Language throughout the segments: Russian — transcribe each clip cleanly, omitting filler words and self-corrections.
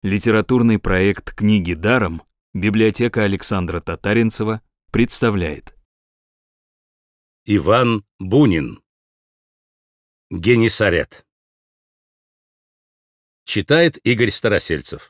Литературный проект «Книги даром» библиотека Александра Татаринцева представляет. Иван Бунин. Генисарет. Читает Игорь Старосельцев.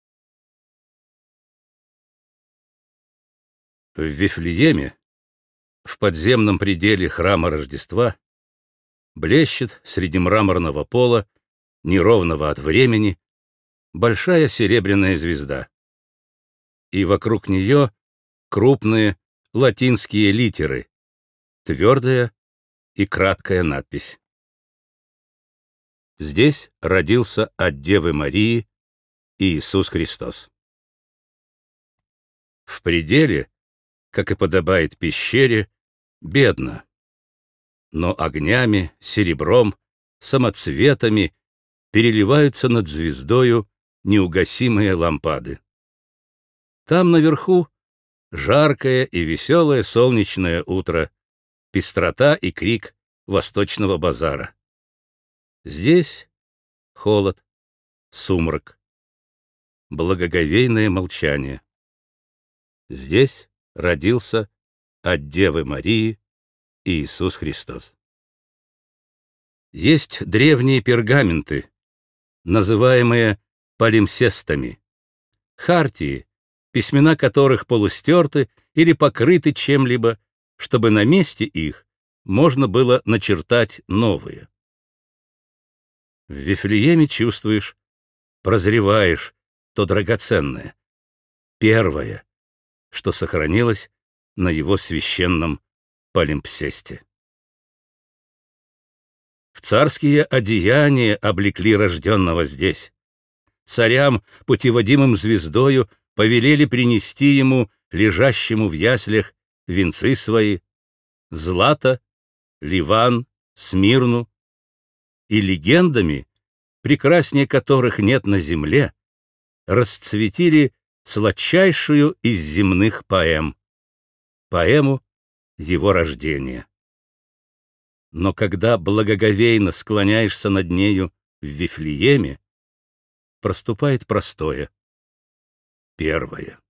В Вифлееме, в подземном пределе храма Рождества, блещет среди мраморного пола, неровного от времени, большая серебряная звезда. И вокруг нее крупные латинские литеры, твердая и краткая надпись. Здесь родился от Девы Марии Иисус Христос. В пределе, как и подобает пещере, бедно, но огнями, серебром, самоцветами переливаются над звездою неугасимые лампады. Там наверху жаркое и веселое солнечное утро, пестрота и крик восточного базара. Здесь холод, сумрак, благоговейное молчание. Здесь родился от Девы Марии Иисус Христос. Есть древние пергаменты, называемые палимсестами, хартии, письмена которых полустерты или покрыты чем-либо, чтобы на месте их можно было начертать новые. В Вифлееме чувствуешь, прозреваешь то драгоценное, первое, что сохранилось на его священном палимпсесте. В царские одеяния облекли рожденного здесь. Царям, путеводимым звездою, повелели принести ему, лежащему в яслях, венцы свои, злато, ливан, смирну, и легендами, прекраснее которых нет на земле, расцветили сладчайшую из земных поэм, поэму его рождения. Но когда благоговейно склоняешься над нею в Вифлееме, проступает простое, первое.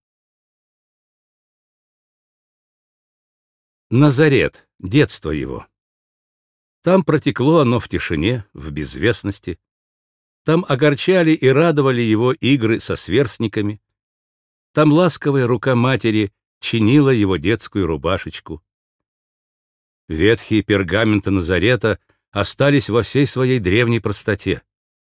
Назарет, детство его. Там протекло оно в тишине, в безвестности. Там огорчали и радовали его игры со сверстниками. Там ласковая рука матери чинила его детскую рубашечку. Ветхие пергаменты Назарета остались во всей своей древней простоте.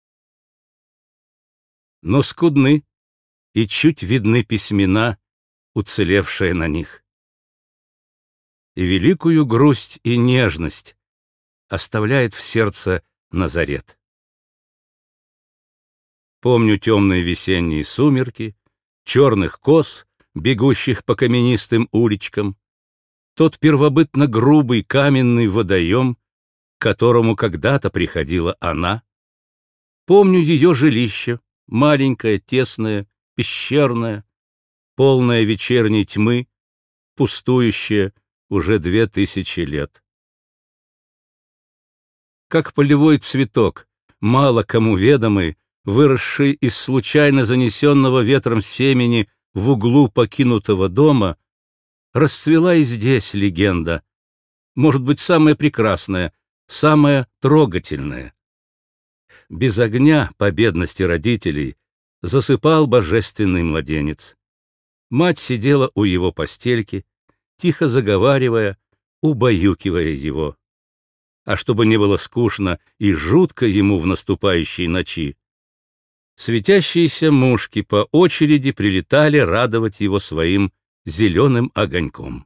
Но скудны и чуть видны письмена, уцелевшие на них. И великую грусть и нежность оставляет в сердце Назарет. Помню темные весенние сумерки, черных коз, бегущих по каменистым уличкам, тот первобытно грубый каменный водоем, к которому когда-то приходила она. Помню ее жилище, маленькое, тесное, пещерное, полное вечерней тьмы, пустующее уже 2000 лет. Как полевой цветок, мало кому ведомый, выросший из случайно занесенного ветром семени в углу покинутого дома, расцвела и здесь легенда, может быть, самая прекрасная, самая трогательная. Без огня, по бедности родителей, засыпал божественный младенец. Мать сидела у его постельки, тихо заговаривая, убаюкивая его. А чтобы не было скучно и жутко ему в наступающей ночи, светящиеся мушки по очереди прилетали радовать его своим зеленым огоньком.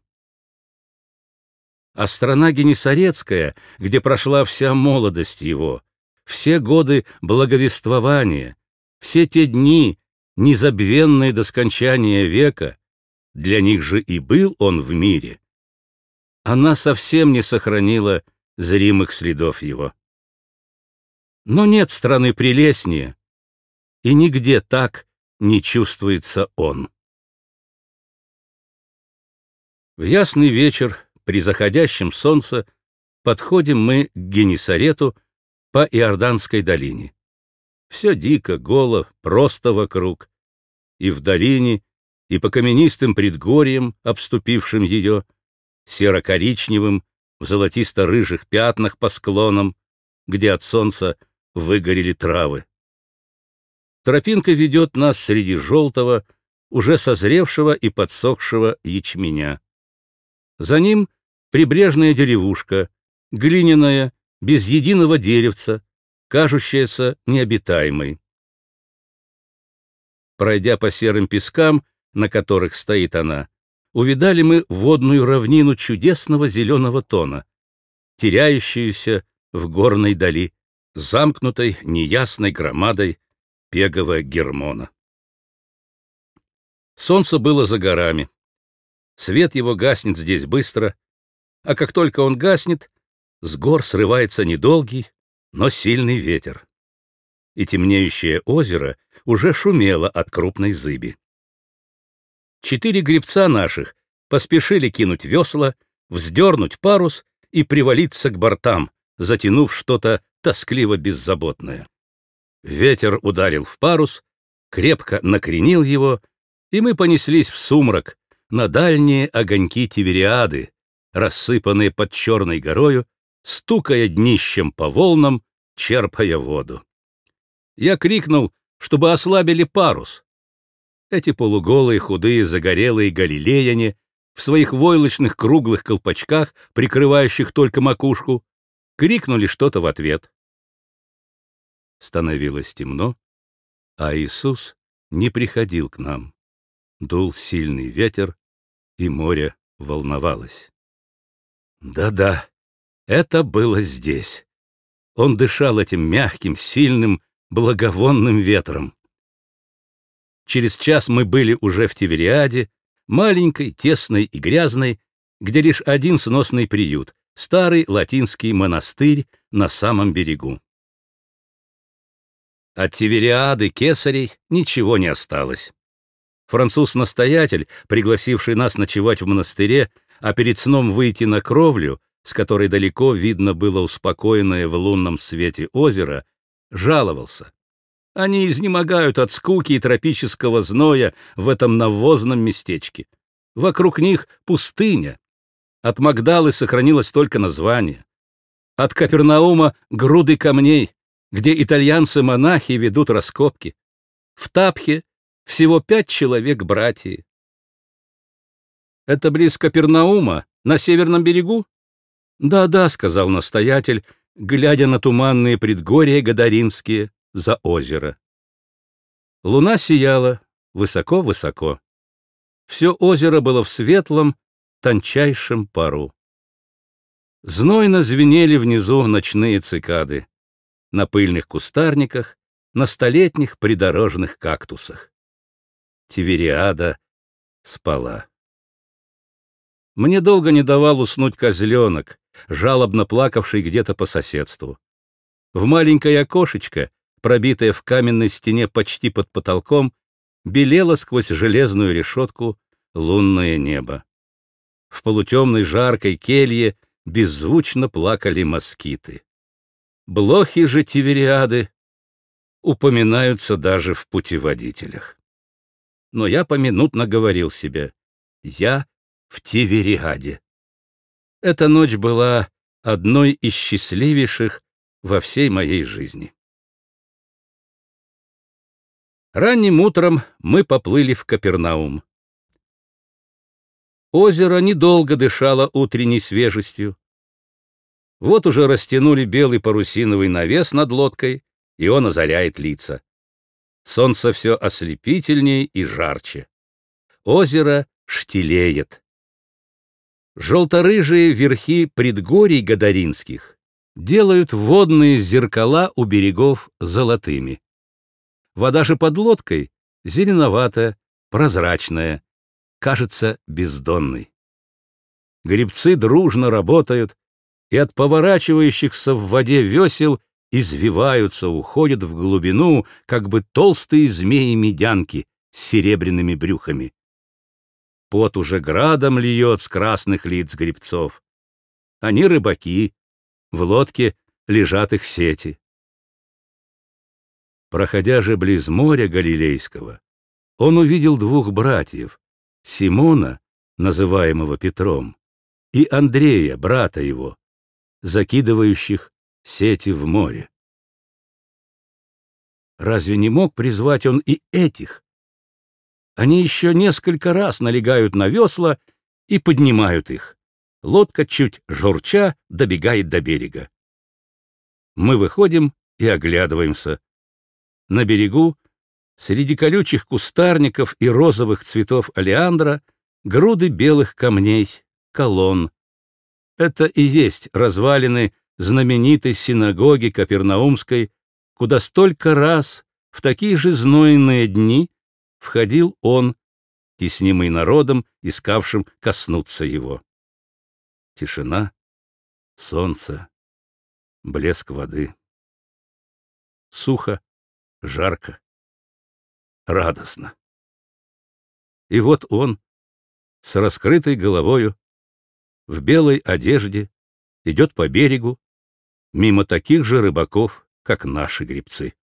А страна Генисарецкая, где прошла вся молодость его, все годы благовествования, все те дни, незабвенные до скончания века, для них же и был он в мире, она совсем не сохранила зримых следов его. Но нет страны прелестнее, и нигде так не чувствуется он. В ясный вечер, при заходящем солнце, подходим мы к Генисарету по Иорданской долине. Все дико, голо, просто вокруг. И в долине, и по каменистым предгорьям, обступившим ее, серо-коричневым, в золотисто-рыжих пятнах по склонам, где от солнца выгорели травы. Тропинка ведет нас среди желтого, уже созревшего и подсохшего ячменя. За ним прибрежная деревушка, глиняная, без единого деревца, кажущаяся необитаемой. Пройдя по серым пескам, на которых стоит она, увидали мы водную равнину чудесного зеленого тона, теряющуюся в горной дали, замкнутой неясной громадой пегового Гермона. Солнце было за горами. Свет его гаснет здесь быстро, а как только он гаснет, с гор срывается недолгий, но сильный ветер. И темнеющее озеро уже шумело от крупной зыби. 4 гребца наших поспешили кинуть весла, вздернуть парус и привалиться к бортам, затянув что-то тоскливо беззаботное. Ветер ударил в парус, крепко накренил его, и мы понеслись в сумрак на дальние огоньки Тивериады, рассыпанные под черной горою, стукая днищем по волнам, черпая воду. Я крикнул, чтобы ослабили парус. Эти полуголые, худые, загорелые галилеяне в своих войлочных круглых колпачках, прикрывающих только макушку, крикнули что-то в ответ. Становилось темно, а Иисус не приходил к нам. Дул сильный ветер, и море волновалось. Да-да, это было здесь. Он дышал этим мягким, сильным, благовонным ветром. Через час мы были уже в Тивериаде, маленькой, тесной и грязной, где лишь один сносный приют — старый латинский монастырь на самом берегу. От Тивериады кесарей ничего не осталось. Француз-настоятель, пригласивший нас ночевать в монастыре, а перед сном выйти на кровлю, с которой далеко видно было успокоенное в лунном свете озеро, жаловался. Они изнемогают от скуки и тропического зноя в этом навозном местечке. Вокруг них пустыня. От Магдалы сохранилось только название. От Капернаума груды камней, где итальянцы-монахи ведут раскопки. В Тапхе всего 5 человек братьев. Это близ Капернаума, на северном берегу? Да-да, сказал настоятель, глядя на туманные предгорья Гадаринские за озеро. Луна сияла высоко-высоко. Все озеро было в светлом, тончайшем пару. Знойно звенели внизу ночные цикады. На пыльных кустарниках, на столетних придорожных кактусах. Тивериада спала. Мне долго не давал уснуть козленок, жалобно плакавший где-то по соседству. В маленькое окошечко, пробитое в каменной стене почти под потолком, белело сквозь железную решетку лунное небо. В полутемной жаркой келье беззвучно плакали москиты. Блохи же Тивериады упоминаются даже в путеводителях. Но я поминутно говорил себе: я в Тивериаде. Эта ночь была одной из счастливейших во всей моей жизни. Ранним утром мы поплыли в Капернаум. Озеро недолго дышало утренней свежестью. Вот уже растянули белый парусиновый навес над лодкой, и он озаряет лица. Солнце все ослепительней и жарче. Озеро штилеет. Желто-рыжие верхи предгорий Гадаринских делают водные зеркала у берегов золотыми. Вода же под лодкой зеленоватая, прозрачная, кажется бездонной. Гребцы дружно работают, и от поворачивающихся в воде весел извиваются, уходят в глубину, как бы толстые змеи-медянки с серебряными брюхами. Пот уже градом льет с красных лиц гребцов. Они рыбаки, в лодке лежат их сети. Проходя же близ моря Галилейского, он увидел двух братьев, Симона, называемого Петром, и Андрея, брата его, закидывающих сети в море. Разве не мог призвать он и этих? Они еще несколько раз налегают на весла и поднимают их. Лодка, чуть журча, добегает до берега. Мы выходим и оглядываемся. На берегу, среди колючих кустарников и розовых цветов олеандра, груды белых камней, колонн. Это и есть развалины знаменитой синагоги Капернаумской, куда столько раз в такие же знойные дни входил он, теснимый народом, искавшим коснуться его. Тишина, солнце, блеск воды. Сухо, жарко, радостно. И вот он, с раскрытой головою, в белой одежде, идет по берегу, мимо таких же рыбаков, как наши гребцы.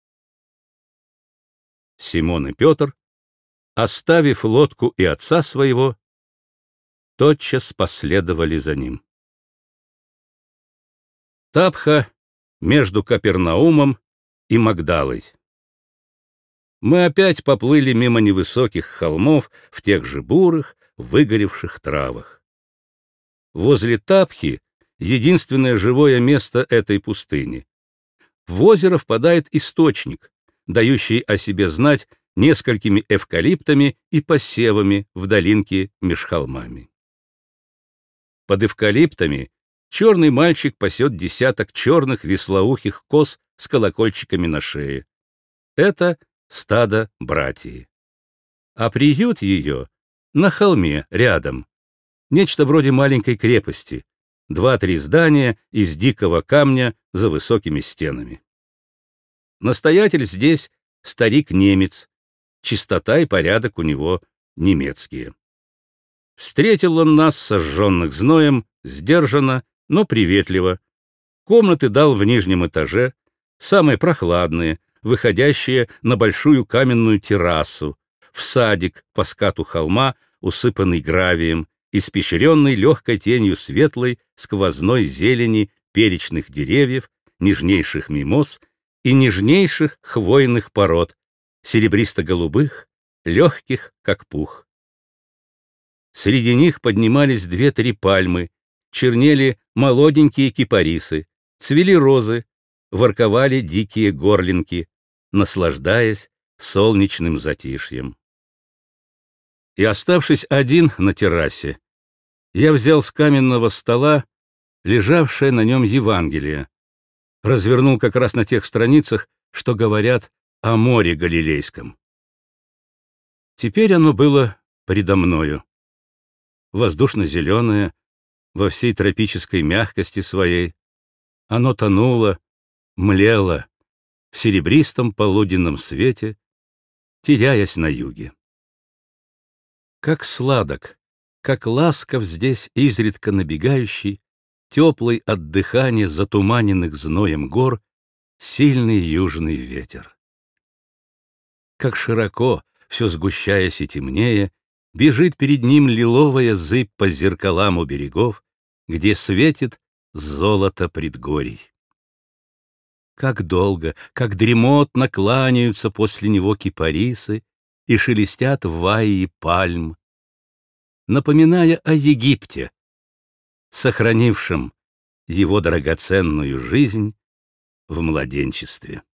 Симон и Петр, оставив лодку и отца своего, тотчас последовали за ним. Тапха между Капернаумом и Магдалой. Мы опять поплыли мимо невысоких холмов в тех же бурых, выгоревших травах. Возле Тапхи единственное живое место этой пустыни. В озеро впадает источник, дающий о себе знать несколькими эвкалиптами и посевами в долинке меж холмами. Под эвкалиптами черный мальчик пасет десяток черных вислоухих коз с колокольчиками на шее. Это стадо братьи. А приют ее на холме рядом. Нечто вроде маленькой крепости. 2-3 здания из дикого камня за высокими стенами. Настоятель здесь старик-немец. Чистота и порядок у него немецкие. Встретил он нас, сожженных зноем, сдержанно, но приветливо. Комнаты дал в нижнем этаже, самые прохладные, выходящие на большую каменную террасу, в садик по скату холма, усыпанный гравием, испещренный легкой тенью светлой сквозной зелени перечных деревьев, нежнейших мимоз и нежнейших хвойных пород, серебристо-голубых, легких, как пух. Среди них поднимались 2-3 пальмы, чернели молоденькие кипарисы, цвели розы, ворковали дикие горлинки, наслаждаясь солнечным затишьем. И, оставшись один на террасе, я взял с каменного стола лежавшее на нем Евангелие, развернул как раз на тех страницах, что говорят о море Галилейском. Теперь оно было предо мною, воздушно-зеленое, во всей тропической мягкости своей. Оно тонуло, млело в серебристом полуденном свете, теряясь на юге. Как сладок, как ласков здесь изредка набегающий, теплый от дыхания затуманенных зноем гор, сильный южный ветер. Как широко, все сгущаясь и темнее, бежит перед ним лиловая зыбь по зеркалам у берегов, где светит золото предгорий. Как долго, как дремотно кланяются после него кипарисы и шелестят ваи пальм, напоминая о Египте, сохранившем его драгоценную жизнь в младенчестве.